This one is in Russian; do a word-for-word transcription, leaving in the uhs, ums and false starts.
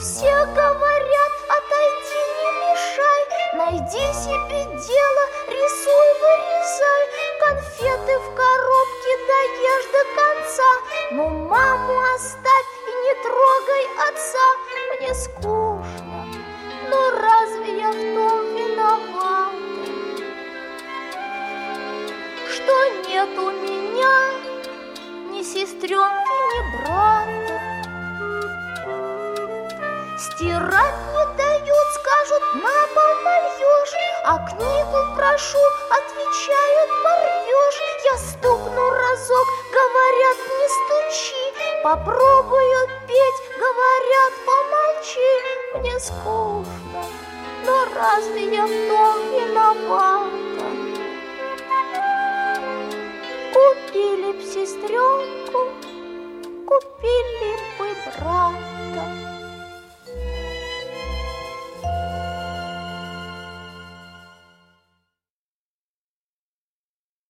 Все говорят, отойди, не мешай, найди себе дело, рисуй, вырезай, конфеты в коробке доешь до конца. Но маму оставь и не трогай отца. Мне скучно, но разве я в том виновата, что нет у меня ни сестренки, ни брата? Стирать не дают, скажут, на пол нальешь, а книгу прошу, отвечают, порвешь. Я стукну разок, говорят, не стучи, попробую петь, говорят, помолчи. Мне скучно, но разве я в том виновата? Купили б сестренку, купили б